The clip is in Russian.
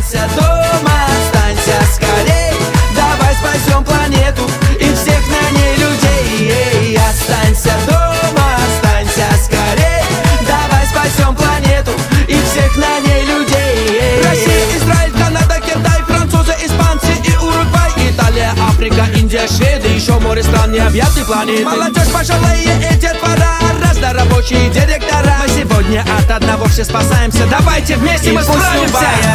Останься дома, останься скорей. Давай спасем планету и всех на ней людей. Останься дома, останься скорей. Давай спасем планету и всех на ней людей. Россия, Израиль, Канада, Китай, французы, испанцы и Уругвай, Италия, Африка, Индия, Шведы, еще море стран не объяты планеты. Молодежь, пожилые и детвора, разнорабочие директора. Мы сегодня от одного все спасаемся. Давайте вместе мы справимся.